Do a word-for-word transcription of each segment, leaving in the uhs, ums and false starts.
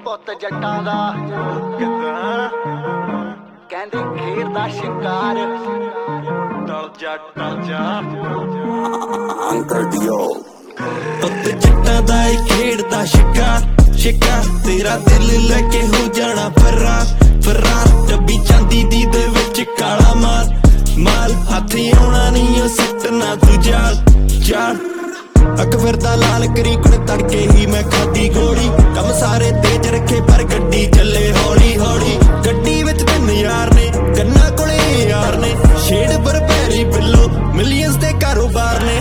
ਪੁੱਤ ਜੱਟਾਂ ਦਾ ਕਿੱਦਾਂ ਕਹਿੰਦੇ ਖੇਡਦਾ ਸ਼ਿਕਾਰ ਟਲ ਜਾ ਟਲ ਜਾ ਅੰਕਲ ਡੀਓ ਪੁੱਤ ਜੱਟਾਂ ਦਾ ਏ ਖੇਡਦਾ ਸ਼ਿਕਾਰ ਸ਼ਿਕਾਰ ਤੇਰਾ ਦਿਲ ਲੈ ਕੇ ਹੋ ਜਾਣਾ ਫਰਾਰ ਫਰਾਰ ਡੱਬੀ ਚਾਂਦੀ ਦੀ ਦੇ ਵਿੱਚ ਕਾਲਾ ਮਾਲ ਮਾਲ ਹੱਥੀ ਆਉਣਾ ਨਹੀਂ ਉਹ ਸੱਟਣਾ ਤੂੰ ਜਾਲ ਜਾਲ ਅੱਖ ਫਿਰਦਾ ਲਾਲ ਕਰੀ ਕੁੜ ਤੜਕੇ ਹੀ ਮੈਂ ਖਾਦੀ ਗੋਲੀ ਕੰਮ ਸਾਰੇ ਤੇਜ ਰੱਖੇ ਪਰ ਗੱਡੀ ਚੱਲੇ ਹੌਲੀ ਹੌਲੀ ਗੱਡੀ ਵਿੱਚ ਤਿੰਨ ਯਾਰ ਨੇ ਕੰਨਾਂ ਕੋਲੇ ਯਾਰ ਨੇ ਛੇੜ ਬਰਬੈਰੀ ਬਿੱਲੋ ਮਿਲੀਅਨਸ ਦੇ ਕਾਰੋਬਾਰ ਨੇ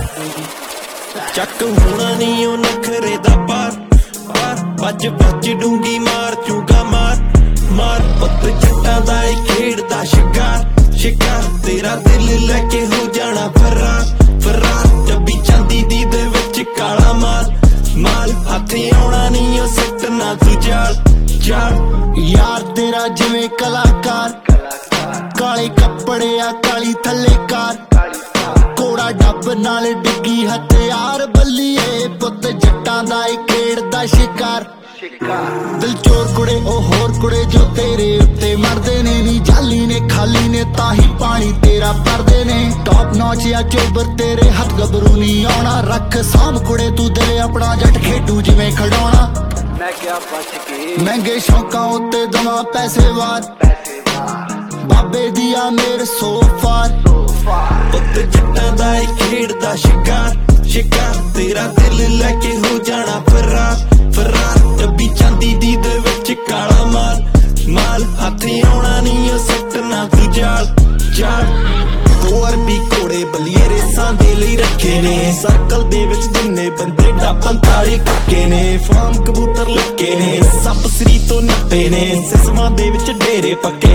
ਚੱਕ ਹੋਣਾ ਨਹੀਂ ਉਹ ਨਖਰੇ ਦਾ ਪਾਰ ਪਾਰ ਬੱਜ ਬੱਜ ਡੂੰਗੀ ਮਾਰ ਚੂਗਾ ਮਾਰ ਮਾਰ ਪੁੱਤ ਜੱਟਾਂ ਦਾ ਏ ਖੇਡਦਾ ਸ਼ਿਕਾਰ ਸ਼ਿਕਾਰ ਤੇਰਾ ਦਿਲ ਲੈ ਕੇ ਹੋ ਜਾਣਾ ਫਰਾਰ ਫਰਾਰ ਡੱਬੀ ਚਾਂਦੀ ਦੀ ਦੇ ਵਿੱਚ ਕਾਲਾ ਮਾਲ ਮਾਲ ਹੱਥੀ ਆਉਣਾ ਨਹੀਂ ਉਹ ਸੱਟਣਾ ਤੂੰ ਜਾਲ ਜਾਲ ਯਾਰ ਤੇਰਾ ਜਿਵੇਂ ਕਲਾਕਾਰ ਕਾਲੇ ਕੱਪੜੇ ਆ ਕਾਲੀ ਥੱਲੇ ਕਾਰ ਕੋੜਾ ਡੱਬ ਨਾਲ ਡਿੱਗੀ ਹਥਿਆਰ ਬੱਲੀਏ ਪੁੱਤ ਜੱਟਾਂ ਦਾ ਏ ਖੇਡਦਾ ਸ਼ਿਕਾਰ ਦਿਲ ਚੋਰ ਕੁੜੇ ਉਹ ਹੋਰ ਕੁੜੇ ਜੋ ਤੇਰੇ ਉੱਤੇ ਮਰਦੇ ਨੇ ਨੀ ਜਾਲੀ ਨੇ ਖਾਲੀ ਨੇ ਤਾਂ ਹੀ ਪਾਣੀ ਤੇਰਾ ਭਰਦੇ ਨੇ ਟੌਪ ਨੌਚ ਆ ਚੋਬਰ ਤੇਰੇ ਹੱਥ ਗੱਭਰੂ ਨਹੀਂ ਆਉਣਾ ਰੱਖ ਸਾਂਭ ਕੁੜੇ ਤੂੰ ਦਿਲ ਆਪਣਾ ਜੱਟ ਖੇਡੂ ਜਿਵੇਂ ਖਡਾਉਣਾ ਮੈਂ ਕਿਹਾ ਬਚ ਕੇ ਮਹਿੰਗੇ ਸ਼ੌਕਾਂ ਉੱਤੇ ਦਵਾ ਪੈਸੇ ਵਾਰ ਬਾਬੇ ਦੀਆਂ ਮੇਰ ਸੋਫਾਰ ਪੁੱਤ ਜੱਟਾਂ ਦਾ ਏ ਖੇਡਦਾ ਸ਼ਿਕਾਰ ਸ਼ਿਕਾਰ ਤੇਰਾ ਦਿਲ ਲੈ ਕੇ ਹੋ ਜਾਣਾ ਫਰਾਰ ਫਰਾਰ ਡੱਬੀ ਚਾਂਦੀ ਦੀ ਦੇ ਵਿੱਚ ਕਾਲਾ ਮਾਲ ਮਾਲ ਹੱਥੀ ਆਉਣਾ ਨਹੀਂ ਉਹ ਸੱਟਣਾ ਤੂੰ ਜਾਲ ਜਾਲ ਦੋ ਅਰਬੀ ਘੋੜੇ ਬਲੀਏ ਰੇਸਾਂ ਦੇ ਲਈ ਰੱਖੇ ਨੇ ਸਰਕਲ ਦੇ ਵਿੱਚ ਜਿੰਨੇ ਬੰਦੇ ਡਾਪਨ ਤਾਰੇ ਕੱਕੇ ਨੇ ਫਾਰਮ ਕਬੂਤਰ ਲੱਗੇ ਨੇ ਸੱਪ ਸਰੀ ਤੋਂ ਨੱਪੇ ਨੇ ਸਿਸਮਾਂ ਦੇ ਵਿੱਚ ਡੇਰੇ ਪੱਕੇ